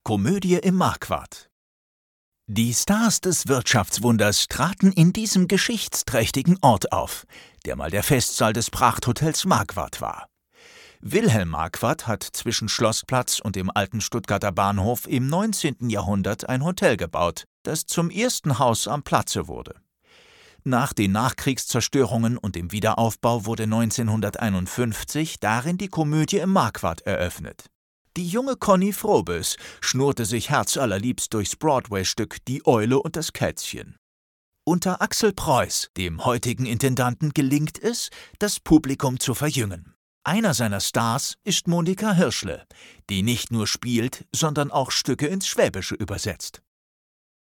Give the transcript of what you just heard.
Komödie im Marquardt. Die Stars des Wirtschaftswunders traten in diesem geschichtsträchtigen Ort auf, der mal der Festsaal des Prachthotels Marquardt war. Wilhelm Marquardt hat zwischen Schlossplatz und dem alten Stuttgarter Bahnhof im 19. Jahrhundert ein Hotel gebaut, das zum ersten Haus am Platze wurde. Nach den Nachkriegszerstörungen und dem Wiederaufbau wurde 1951 darin die Komödie im Marquardt eröffnet. Die junge Conny Frobes schnurrte sich herzallerliebst durchs Broadway-Stück »Die Eule und das Kätzchen«. Unter Axel Preuß, dem heutigen Intendanten, gelingt es, das Publikum zu verjüngen. Einer seiner Stars ist Monika Hirschle, die nicht nur spielt, sondern auch Stücke ins Schwäbische übersetzt.